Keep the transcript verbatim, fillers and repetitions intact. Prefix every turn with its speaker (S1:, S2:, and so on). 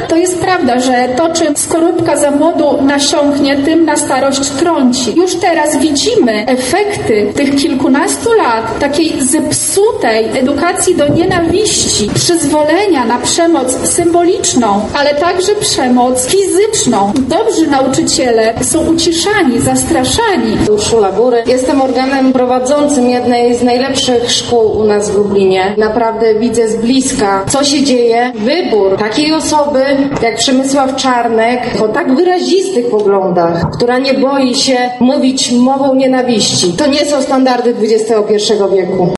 S1: To jest prawda, że to, czym skorupka za młodu nasiąknie, tym na starość trąci. Już teraz widzimy efekty tych kilkunastu lat takiej zepsutej edukacji do nienawiści, przyzwolenia na przemoc symboliczną, ale także przemoc fizyczną. Dobrzy nauczyciele są uciszani, zastraszani.
S2: Urszula Bury. Jestem organem prowadzącym jednej z najlepszych szkół u nas w Lublinie. Naprawdę widzę z bliska, co się dzieje. Wybór takiej osoby jak Przemysław Czarnek o tak wyrazistych poglądach, która nie boi się mówić mową nienawiści. To nie są standardy dwudziestego pierwszego wieku.